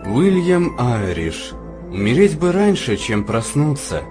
Уильям Айриш. Умереть бы раньше, чем проснуться.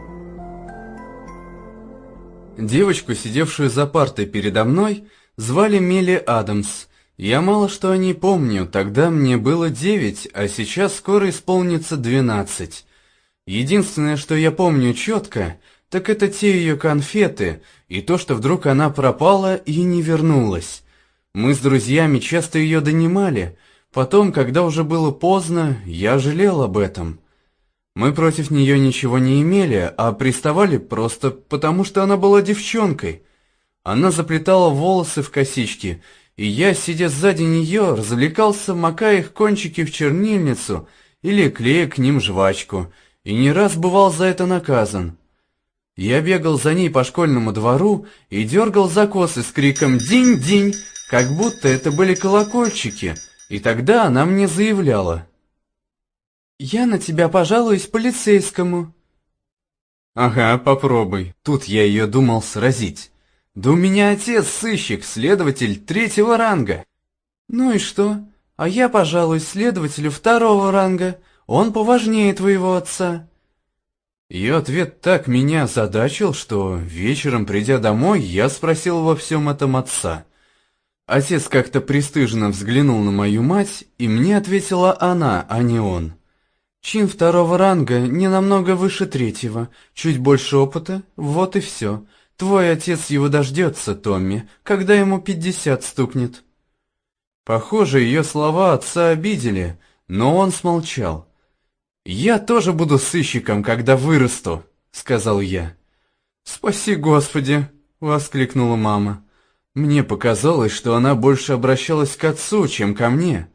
Девочку, сидевшую за партой передо мной, звали Мелли Адамс. Я мало что о ней помню, тогда мне было 9, а сейчас скоро исполнится 12. Единственное, что я помню четко, так это те ее конфеты и то, что вдруг она пропала и не вернулась. Мы с друзьями часто ее донимали. Потом, когда уже было поздно, я жалел об этом. Мы против нее ничего не имели, а приставали просто потому, что она была девчонкой. Она заплетала волосы в косички, и я, сидя сзади нее, развлекался, макая их кончики в чернильницу или клея к ним жвачку, и не раз бывал за это наказан. Я бегал за ней по школьному двору и дергал за косы с криком «Динь-динь!», как будто это были колокольчики. И тогда она мне заявляла: «Я на тебя пожалуюсь полицейскому». Ага, попробуй. Тут я ее думал сразить. Да у меня отец сыщик, следователь 3-го ранга. Ну и что? А я пожалуюсь следователю 2-го ранга. Он поважнее твоего отца. Ее ответ так меня озадачил, что вечером, придя домой, я спросил во всем этом отца. Отец как-то пристыженно взглянул на мою мать, и мне ответила она, а не он. Чин 2-го ранга не намного выше 3-го, чуть больше опыта, вот и все. Твой отец его дождется, Томми, когда ему 50 стукнет. Похоже, ее слова отца обидели, но он смолчал. «Я тоже буду сыщиком, когда вырасту», — сказал я. «Спаси Господи!» — воскликнула мама. Мне показалось, что она больше обращалась к отцу, чем ко мне.